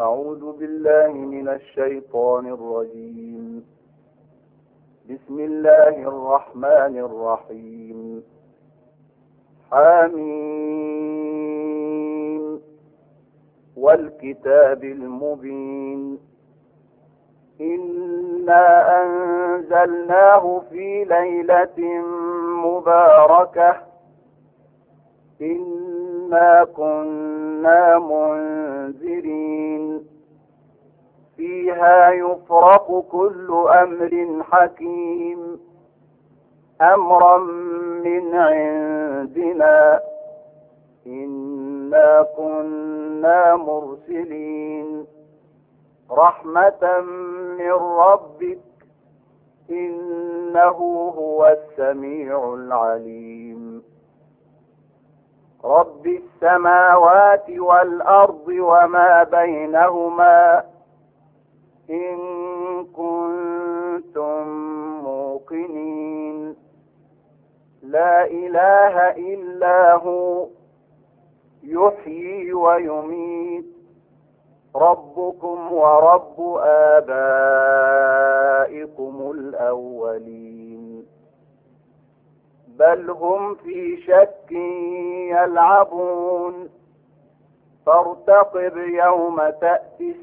أعوذ بالله من الشيطان الرجيم. بسم الله الرحمن الرحيم. حميم والكتاب المبين. إنا أنزلناه في ليلة مباركة إنا كنا منذرين فيها يفرق كل أمر حكيم أمرا من عندنا إنا كنا مرسلين رحمة من ربك إنه هو السميع العليم. رب السماوات والأرض وما بينهما إن كنتم موقنين. لا إله إلا هو يحيي ويميت ربكم ورب آبائكم الأولين بل هم في شك يلعبون فارتقب يوم تأتي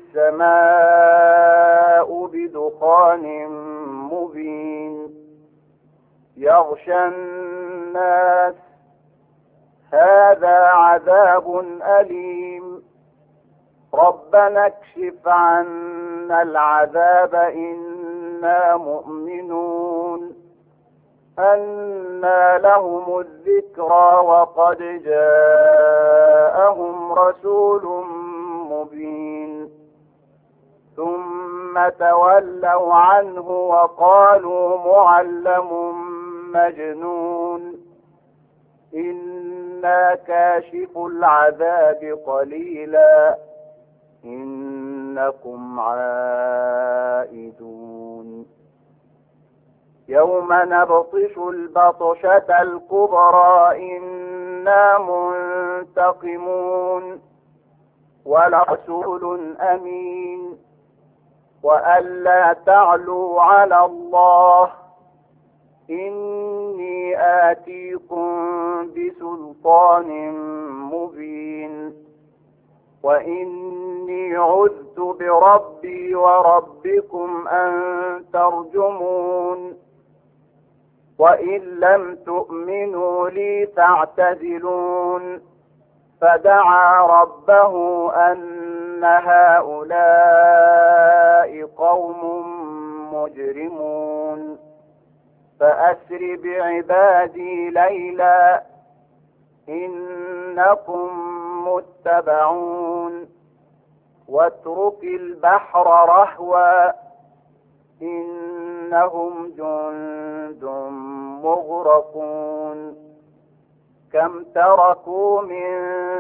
السماء بدخان مبين يغشى الناس هذا عذاب أليم ربنا اكشف عنا العذاب إنا مؤمنون أنى لهم الذكرى وقد جاءهم رسول مبين ثم تولوا عنه وقالوا معلم مجنون إنا كاشف العذاب قليلا إنكم عائدون يوم نبطش البطشة الكبرى إنا منتقمون ولرسول أمين وألا تعلوا على الله إني آتيكم بسلطان مبين وإني عذت بربي وربكم أن ترجمون وإن لم تؤمنوا لي فاعتزلون فدعا ربه أن هؤلاء قوم مجرمون فأسر بعبادي ليلا إنكم متبعون واترك البحر رهوا إنهم جند مغرقون كم تركوا من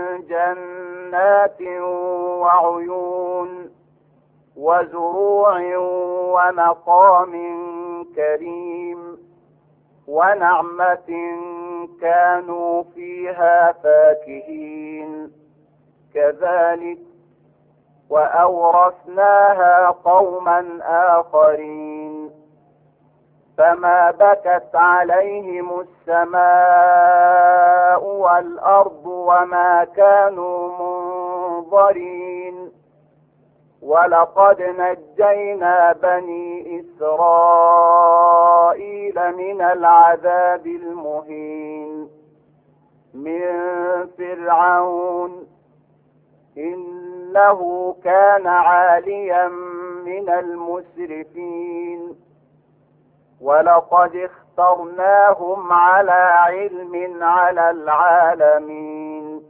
جنات وعيون وزروع ومقام كريم ونعمة كانوا فيها فاكهين كذلك وأورثناها قوما آخرين فما بكت عليهم السماء والأرض وما كانوا منظرين ولقد نجينا بني إسرائيل من العذاب المهين من فرعون إنه كان عاليا من المسرفين ولقد اخترناهم على علم على العالمين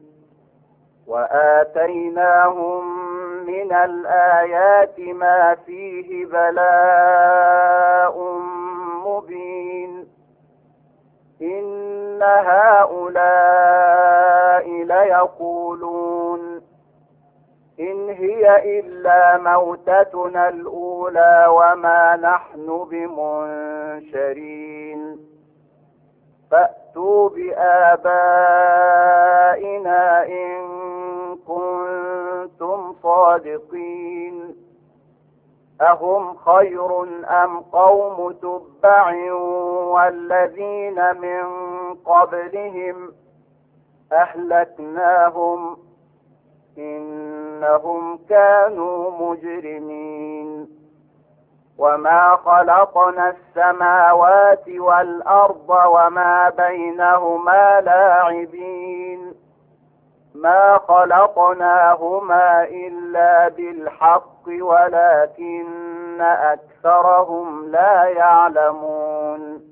وآتيناهم من الآيات ما فيه بلاء مبين إن هؤلاء ليقولون إن هي إلا موتتنا الأولى وما نحن بمنشرين فأتوا بآبائنا إن كنتم صادقين الصادقين أهم خير أم قوم تبع والذين من قبلهم أهلكناهم إنهم كانوا مجرمين وما خلقنا السماوات والأرض وما بينهما لاعبين ما خلقناهما إلا بالحق ولكن أكثرهم لا يعلمون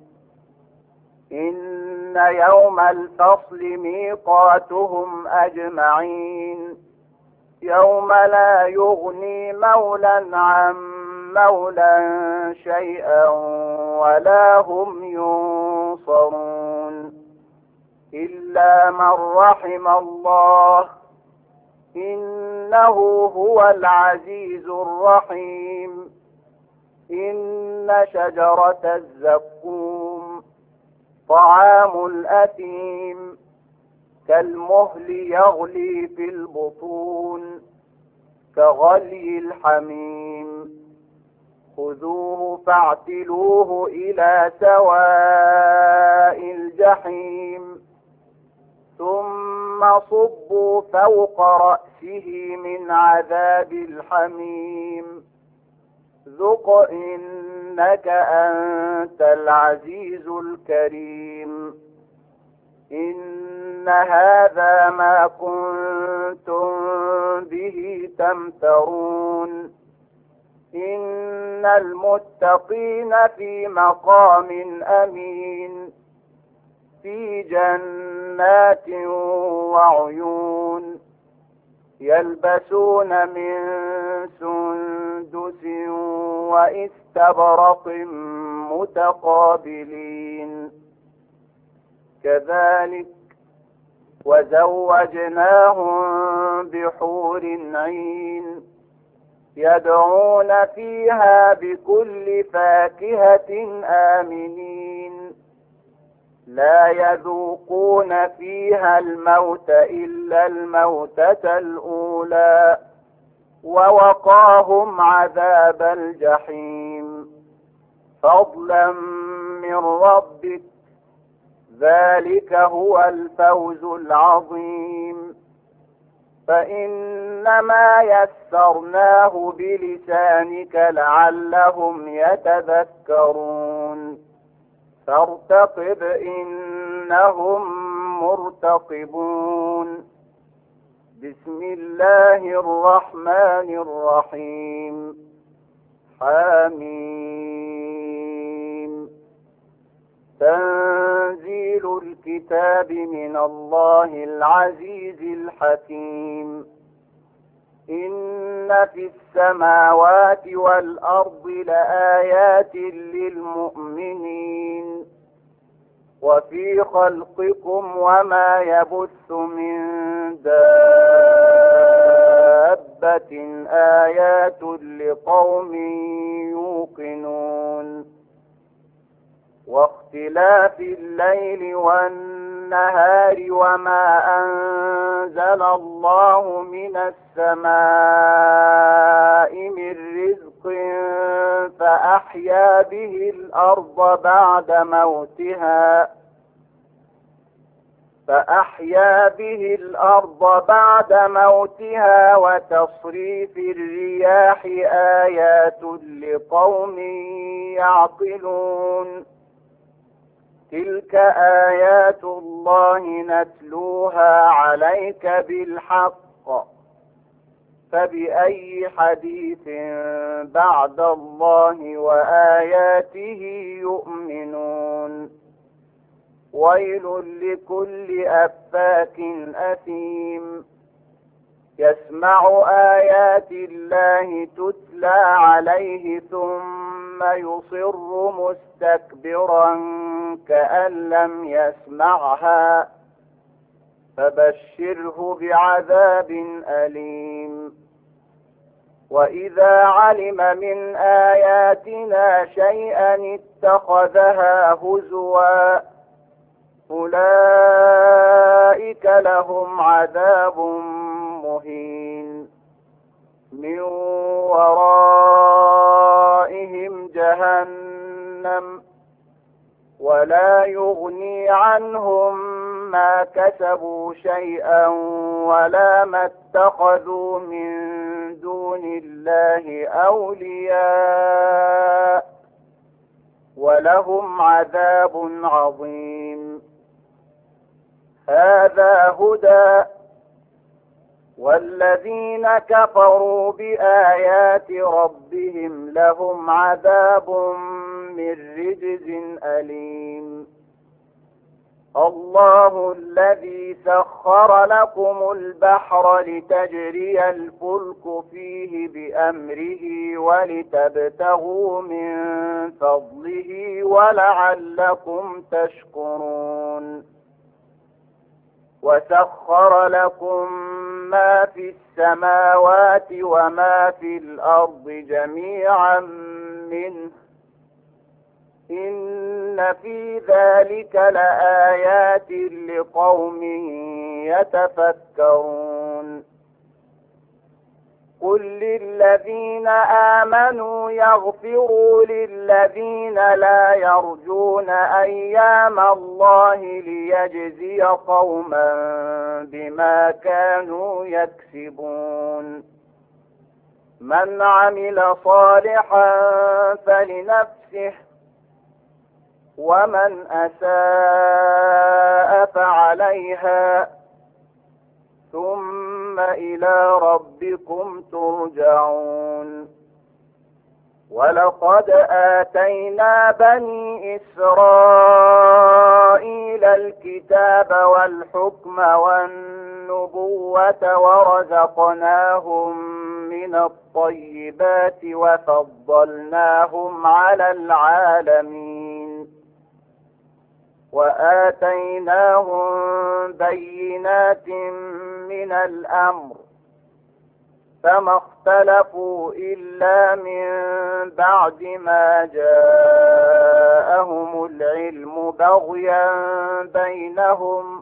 إن يوم الفصل ميقاتهم أجمعين يوم لا يغني مولى عن مولى شيئا ولا هم ينصرون إلا من رحم الله إنه هو العزيز الرحيم إن شجرة الزقوم طعام الأثيم كالمهل يغلي في البطون كغلي الحميم خذوه فاعتلوه إلى سواء الجحيم ثم صبوا فوق رأسه من عذاب الحميم ذق إنك أنت العزيز الكريم إن هذا ما كنتم به تمترون إن المتقين في مقام أمين في جنات وعيون يلبسون من سندس وإستبرق متقابلين كذلك وزوجناهم بحور عين يدعون فيها بكل فاكهة آمنين لا يذوقون فيها الموت إلا الموتة الأولى ووقاهم عذاب الجحيم فضلا من ربك ذلك هو الفوز العظيم فإنما يسرناه بلسانك لعلهم يتذكرون فارتقب إنهم مرتقبون بسم الله الرحمن الرحيم حميم تنزيل الكتاب من الله العزيز الحكيم إن في السماوات والأرض لآيات للمؤمنين وفي خلقكم وما يبث من دابة آيات لقوم يوقنون واختلاف الليل والنهار وما أنزل الله من السماء من رزق فأحيا به الأرض بعد موتها وتصريف الرياح آيات لقوم يعقلون تلك آيات الله نتلوها عليك بالحق فبأي حديث بعد الله وآياته يؤمنون ويل لكل أفاك أثيم يسمع آيات الله تتلى عليه ثم يصر مستكبرا كأن لم يسمعها فبشره بعذاب أليم وإذا علم من آياتنا شيئا اتخذها هزوا أولئك لهم عذاب مهين من ورائهم جهنم ولا يغني عنهم ما كسبوا شيئا ولا ما اتخذوا من دون الله أولياء ولهم عذاب عظيم. هذا هدى والذين كفروا بآيات ربهم لهم عذاب من رجز أليم. الله الذي سخر لكم البحر لتجري الفلك فيه بأمره ولتبتغوا من فضله ولعلكم تشكرون. وسخر لكم ما في السماوات وما في الأرض جميعا منه إن في ذلك لآيات لقوم يتفكرون. قل للذين آمنوا يغفروا للذين لا يرجون أيام الله ليجزي قوما بما كانوا يكسبون. من عمل صالحا فلنفسه ومن أساء فعليها ثم إلى ربكم ترجعون. ولقد آتينا بني إسرائيل الكتاب والحكم والنبوة ورزقناهم من الطيبات وفضلناهم على العالمين وآتيناهم بينات من الأمر فما اختلفوا إلا من بعد ما جاءهم العلم بغيا بينهم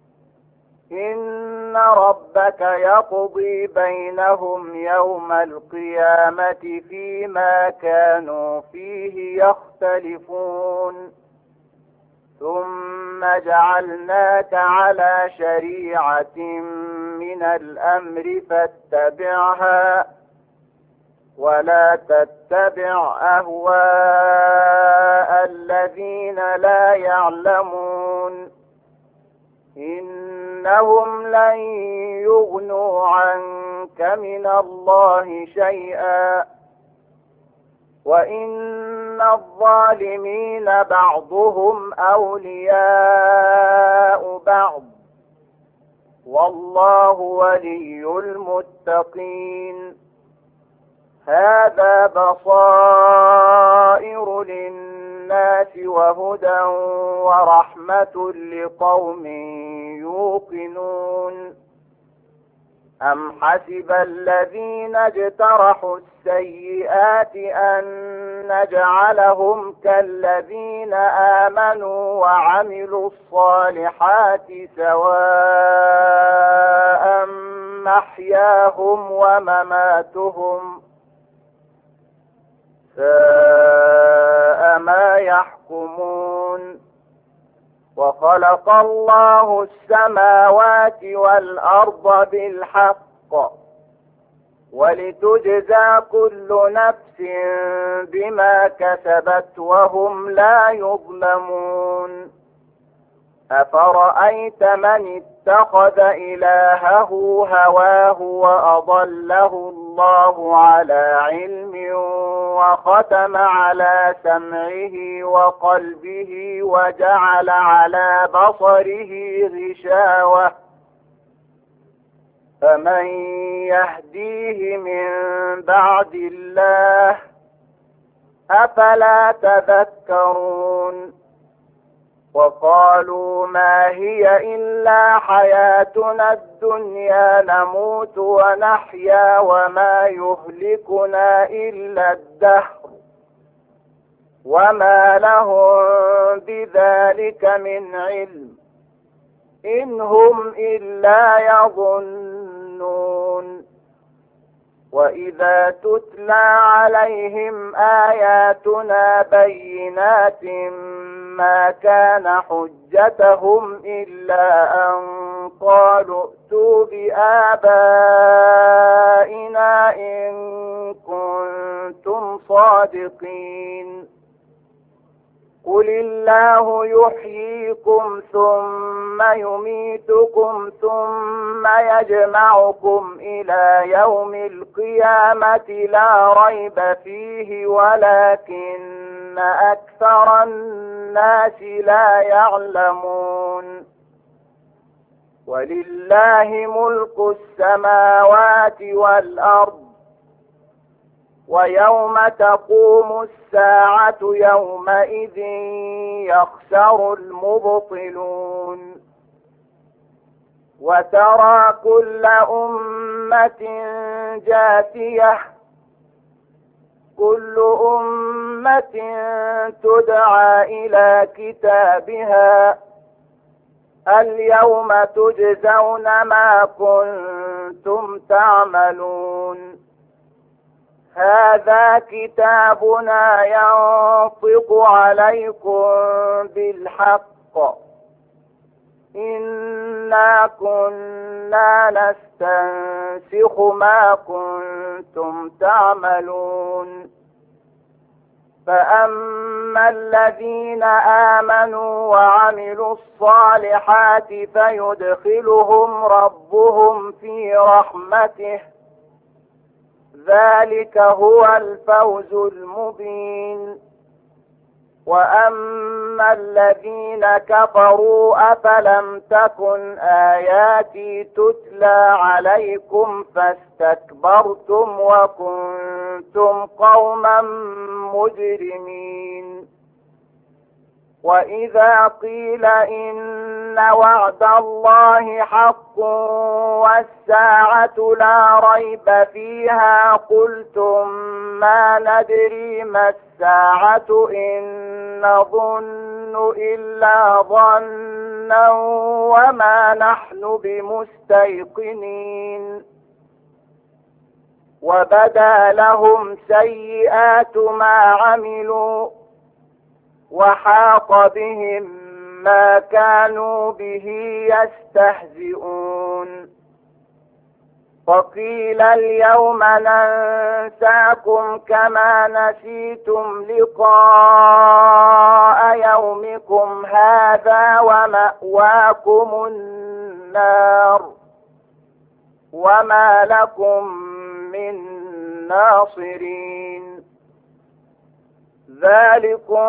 إن ربك يقضي بينهم يوم القيامة فيما كانوا فيه يختلفون. ثم جعلناك على شريعة من الأمر فاتبعها ولا تتبع أهواء الذين لا يعلمون إنهم لن يغنوا عنك من الله شيئا وإن الظالمين بعضهم أولياء بعض والله ولي المتقين. هذا بصائر للناس وهدى ورحمة لقوم يوقنون. أم حسب الذين اجترحوا السيئات أن نجعلهم كالذين آمنوا وعملوا الصالحات سواء محياهم ومماتهم ساء ما يحكمون. وخلق الله السماوات والأرض بالحق ولتجزى كل نفس بما كسبت وهم لا يظلمون. أفرأيت من اتخذ إلهه هواه وأضله الله على علم وختم على سمعه وقلبه وجعل على بصره غشاوة فمن يهديه من بعد الله أفلا تذكرون. وقالوا ما هي إلا حياتنا الدنيا نموت ونحيا وما يهلكنا إلا الدهر وما لهم بذلك من علم إن هم إلا يظنون. وإذا تتلى عليهم آياتنا بينات ما كان حجتهم إلا أن قالوا ائتوا بآبائنا إن كنتم صادقين قل الله يحييكم ثم يميتكم ثم يجمعكم إلى يوم القيامة لا ريب فيه ولكن أكثر الناس لا يعلمون ولله ملك السماوات والأرض ويوم تقوم الساعة يومئذ يخسر المبطلون وترى كل أمة جاثية كل أمة تدعى إلى كتابها اليوم تجزون ما كنتم تعملون هذا كتابنا ينطق عليكم بالحق إنا كنا نستنسخ ما كنتم تعملون فأما الذين آمنوا وعملوا الصالحات فيدخلهم ربهم في رحمته ذلك هو الفوز المبين وأما الذين كفروا أفلم تكن آياتي تتلى عليكم فاستكبرتم وكنتم قوما مجرمين وإذا قيل إن وعد الله حق والساعة لا ريب فيها قلتم ما ندري ما الساعة إن نظن إلا ظنا وما نحن بمستيقنين وبدا لهم سيئات ما عملوا وحاق بهم ما كانوا به يستهزئون وقيل اليوم ننساكم كما نسيتم لقاء يومكم هذا ومأواكم النار وما لكم من ناصرين ذلكم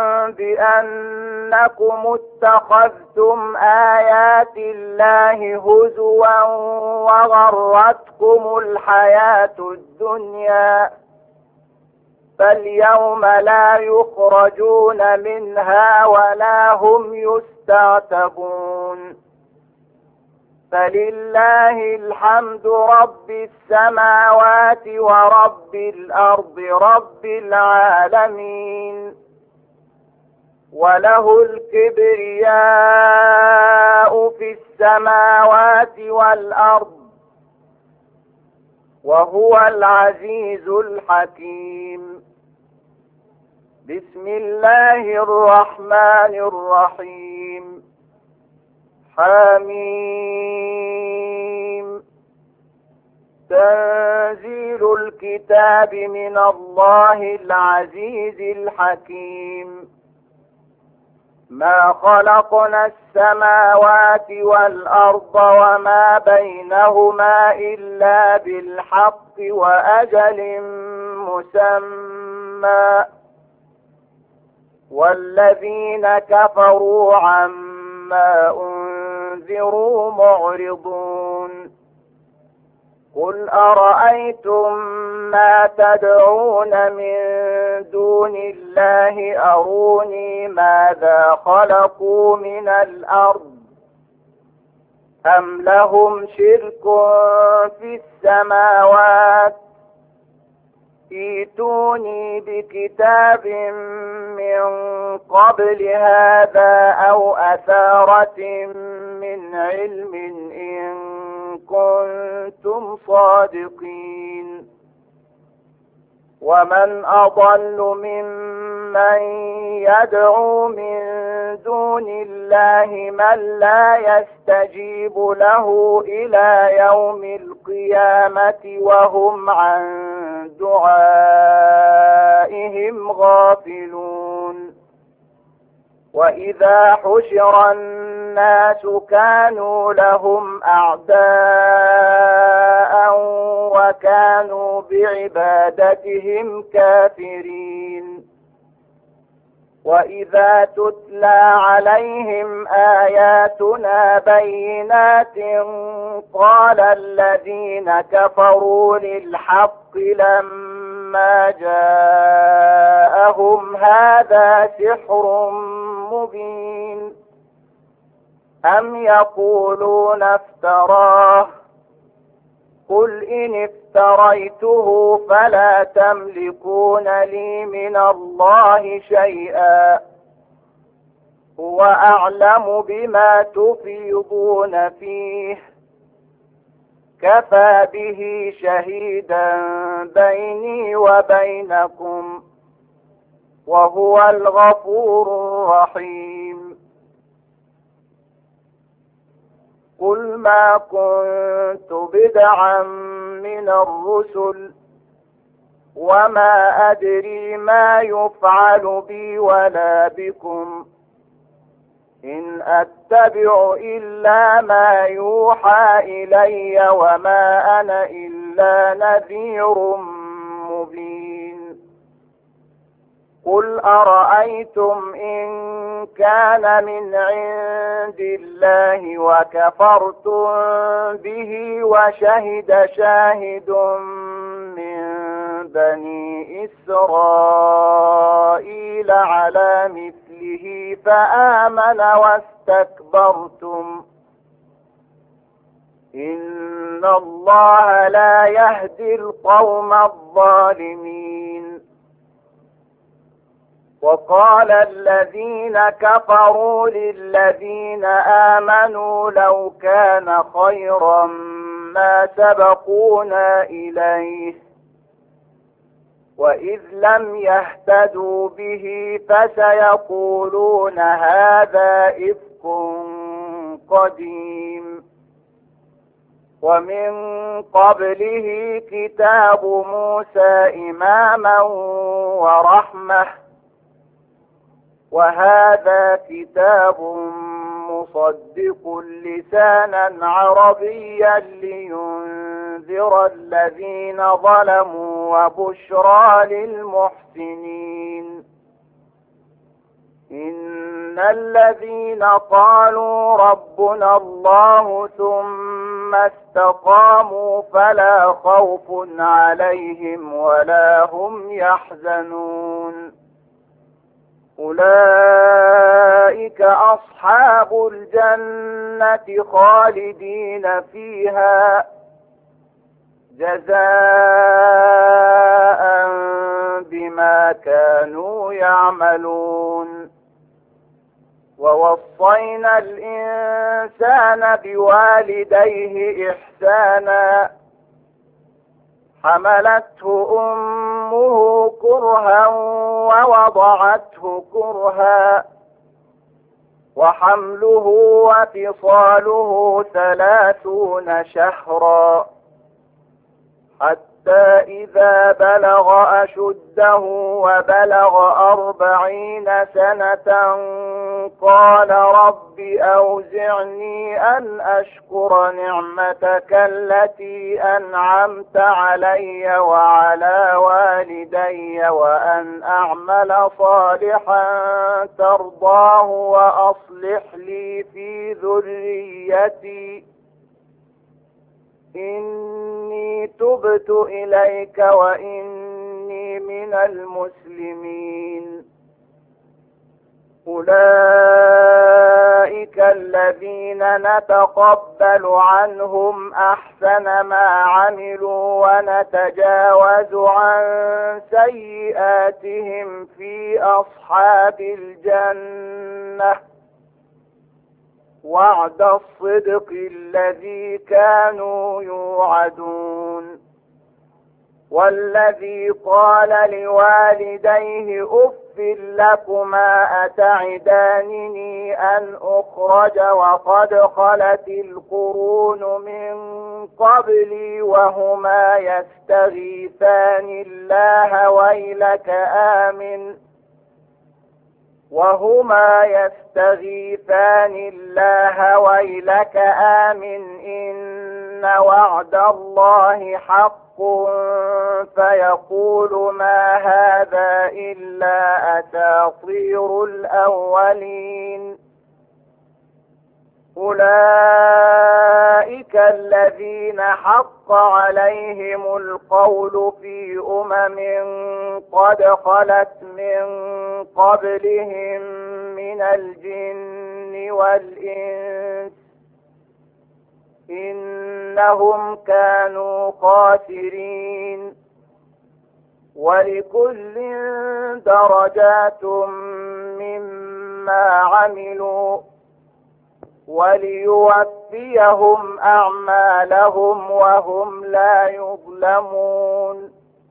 بأنكم اتخذتم آيات الله هزوا وغرتكم الحياة الدنيا فاليوم لا يخرجون منها ولا هم يستعتبون فلله الحمد رب السماوات ورب الأرض رب العالمين وله الكبرياء في السماوات والأرض وهو العزيز الحكيم بسم الله الرحمن الرحيم حميم تنزيل الكتاب من الله العزيز الحكيم ما خلقنا السماوات والأرض وما بينهما إلا بالحق وأجل مسمى والذين كفروا عما أنذروا معرضون قل أرأيتم ما تدعون من دون الله أروني ماذا خلقوا من الأرض أم لهم شرك في السماوات ائتوني بكتاب من قبل هذا أو أثارة من علم إن كنتم صادقين ومن أضل ممن يدعو من دون الله من لا يستجيب له إلى يوم القيامة وهم عن دعائهم غافلون. وإذا حشر الناس كانوا لهم أعداء وكانوا بعبادتهم كافرين. وإذا تتلى عليهم آياتنا بينات قال الذين كفروا للحق لما جاءهم هذا سحر مبين. أم يقولون افتراه قل إن افتريته فلا تملكون لي من الله شيئا هو أعلم بما تفيضون فيه كفى به شهيدا بيني وبينكم وهو الغفور الرحيم. قل ما كنت بدعا من الرسل وما أدري ما يفعل بي ولا بكم إن أتبع إلا ما يوحى إلي وما أنا إلا نذير مبين. قل أرأيتم إن كان من عند الله وكفرتم به وشهد شاهد من بني إسرائيل على مثله فآمن واستكبرتم إن الله لا يهدي القوم الظالمين. وقال الذين كفروا للذين آمنوا لو كان خيرا ما سبقونا إليه وإذ لم يهتدوا به فسيقولون هذا إفك قديم. ومن قبله كتاب موسى إماما ورحمة وهذا كتاب مصدق لسانا عربيا لينذر الذين ظلموا وبشرى للمحسنين. إن الذين قالوا ربنا الله ثم استقاموا فلا خوف عليهم ولا هم يحزنون أولئك أصحاب الجنة خالدين فيها جزاء بما كانوا يعملون. ووصينا الإنسان بوالديه إحسانا حملته أمه كرها ووضعته كرها وحمله وفصاله 30 شهرا حتى إذا بلغ أشده وبلغ 40 سنة قال رب أوزعني أن أشكر نعمتك التي أنعمت علي وعلى والدي وأن أعمل صالحا ترضاه وأصلح لي في ذريتي إني تبت إليك وإني من المسلمين. أولئك الذين نتقبل عنهم أحسن ما عملوا ونتجاوز عن سيئاتهم في أصحاب الجنة وعد الصدق الذي كانوا يوعدون. والذي قال لوالديه أف لكما أتعدانني أن أخرج وقد خلت القرون من قبلي وهما يستغيثان الله ويلك آمن إن وعد الله حق فيقول ما هذا إلا أساطير الأولين. أولئك الذين حق عليهم القول في قد خلت من قبلهم من الجن والإنس إنهم كانوا خاسرين. ولكل درجات مما عملوا وليوفيهم أعمالهم وهم لا يظلمون.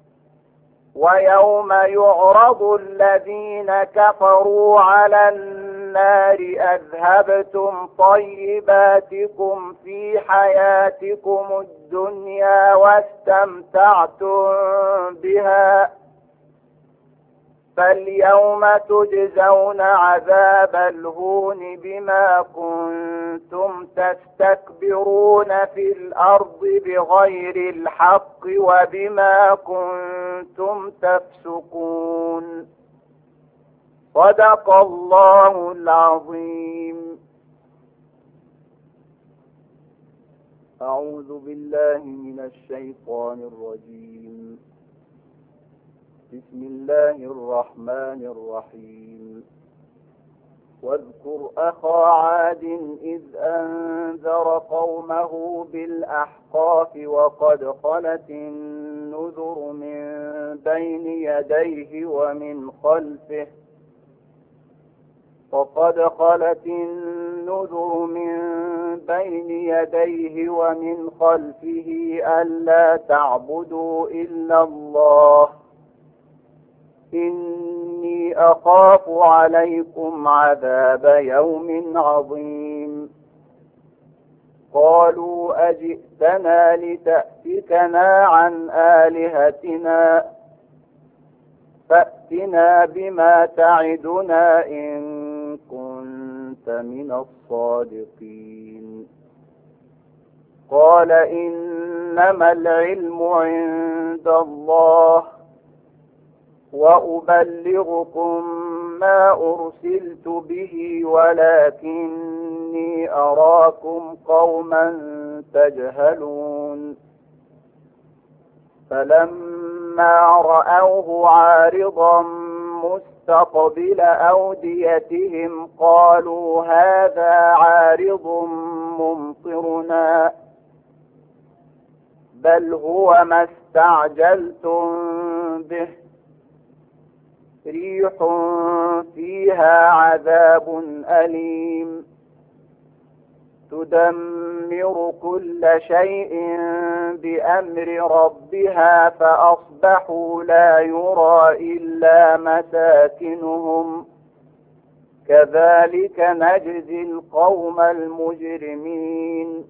ويوم يعرض الذين كفروا على النار أذهبتم طيباتكم في حياتكم الدنيا واستمتعتم بها فاليوم تجزون عذاب الهون بما كنتم تستكبرون في الأرض بغير الحق وبما كنتم تفسقون. صدق الله العظيم. أعوذ بالله من الشيطان الرجيم. بسم الله الرحمن الرحيم. واذكر أخا عاد إذ أنذر قومه بالأحقاف وقد خلت النذر من بين يديه ومن خلفه ألا تعبدوا إلا الله إني أخاف عليكم عذاب يوم عظيم. قالوا أجئتنا لتأفكنا عن آلهتنا فأتنا بما تعدنا إن كنت من الصادقين. قال إنما العلم عند الله وأبلغكم ما أرسلت به ولكني أراكم قوما تجهلون. فلما رأوه عارضا مستقبل أوديتهم قالوا هذا عارض ممطرنا بل هو ما استعجلتم به ريح فيها عذاب أليم تدمر كل شيء بأمر ربها فأصبحوا لا يرى إلا مساكنهم كذلك نجزي القوم المجرمين.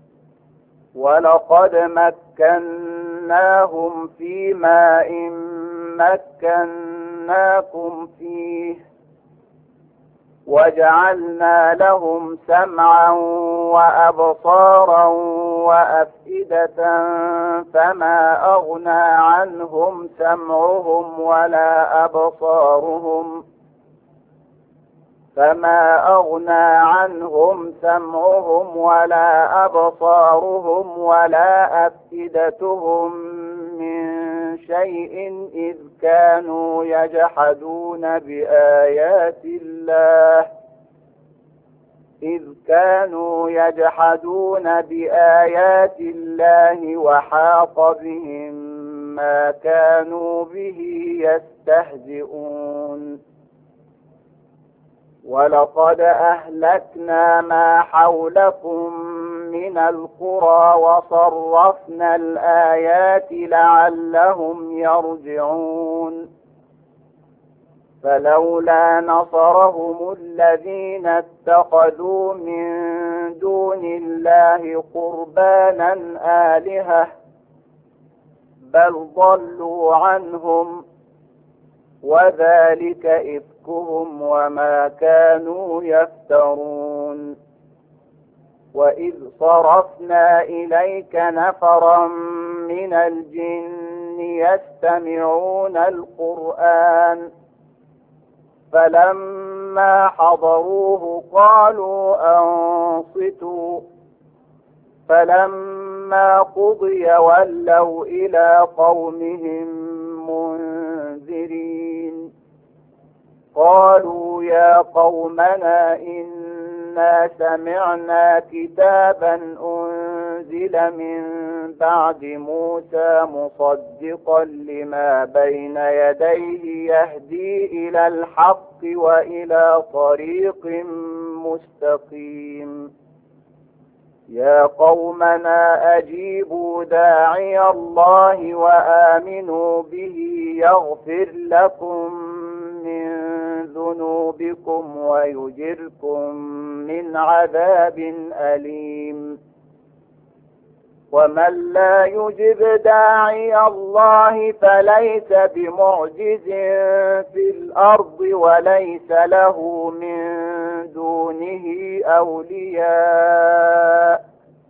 ولقد مكناهم في ماء مكناكم فيه وجعلنا لهم سمعا وأبصارا وأفئدة فما أغنى عنهم سمعهم ولا أبصارهم ولا أفئدتهم من شيء إذ كانوا يجحدون بآيات الله وحاق بهم ما كانوا به يستهزئون. ولقد أهلكنا ما حولكم من القرى وصرفنا الآيات لعلهم يرجعون فلولا نصرهم الذين اتخذوا من دون الله قربانا آلهة بل ضلوا عنهم وذلك إفكهم وما كانوا يفترون وإذ صرفنا إليك نفرا من الجن يستمعون القرآن فلما حضروه قالوا أنصتوا فلما قضي ولوا إلى قومهم منذرين قالوا يا قومنا إنا سمعنا كتابا أنزل من بعد موسى مصدقا لما بين يديه يهدي إلى الحق وإلى طريق مستقيم يا قومنا أجيبوا داعي الله وآمنوا به يغفر لكم من ذنوبكم ويجركم من عذاب أليم ومن لا يجب داعي الله فليس بمعجز في الأرض وليس له من دونه أولياء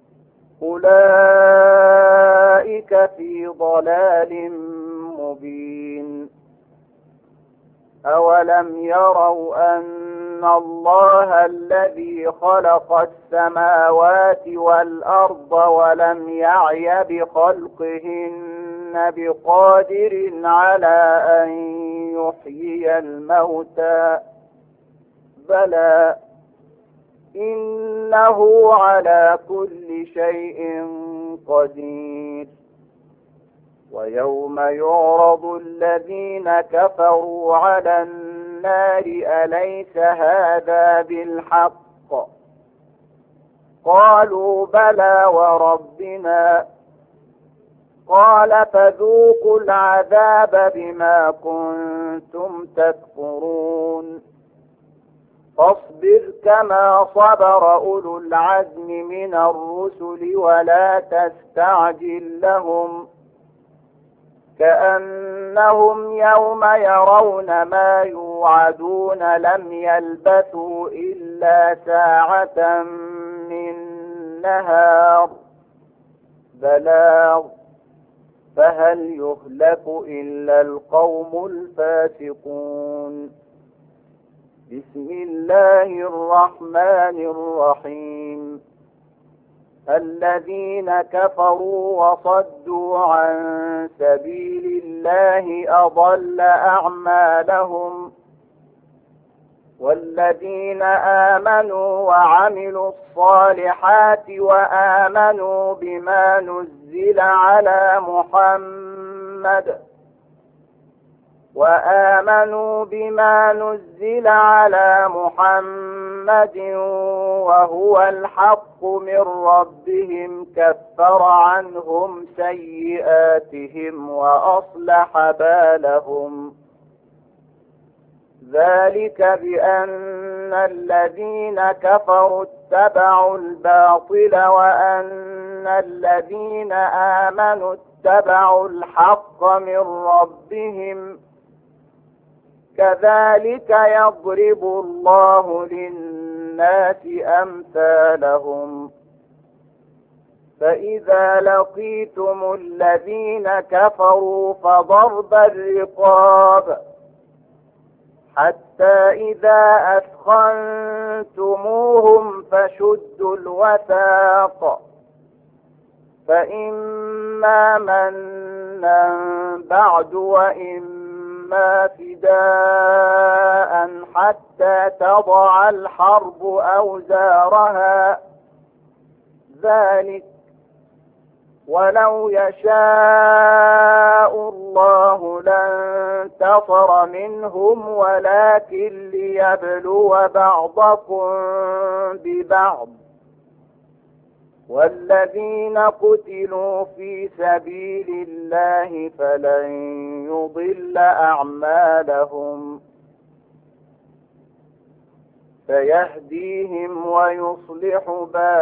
أولئك في ضلال مبين أولم يروا أن الله الذي خلق السماوات والأرض ولم يعي بخلقهن بقادر على أن يحيي الموتى بلى إنه على كل شيء قدير ويوم يعرض الذين كفروا على النار أليس هذا بالحق قالوا بلى وربنا قال فذوقوا العذاب بما كنتم تكفرون فاصبر كما صبر أولو العزم من الرسل ولا تستعجل لهم كأنهم يوم يرون ما يوعدون لم يلبثوا إلا ساعة من نهار بلاغ فهل يهلك إلا القوم الفاسقون بسم الله الرحمن الرحيم الذين كفروا وصدوا عن سبيل الله أضل أعمالهم والذين آمنوا وعملوا الصالحات وآمنوا بما نزل على محمد وهو الحق من ربهم كفر عنهم سيئاتهم وأصلح بالهم ذلك بأن الذين كفروا اتبعوا الباطل وأن الذين آمنوا اتبعوا الحق من ربهم كذلك يضرب الله للناس أمثالهم فإذا لقيتم الذين كفروا فضرب الرقاب حتى إذا أثخنتموهم فشدوا الوثاق فإما منا بعد وإما فداء حتى تضع الحرب أوزارها ذلك ولو يشاء الله انتصر منهم ولكن ليبلو بعضكم ببعض والذين قتلوا في سبيل الله فلن يضل أعمالهم سيهديهم ويصلح بالهم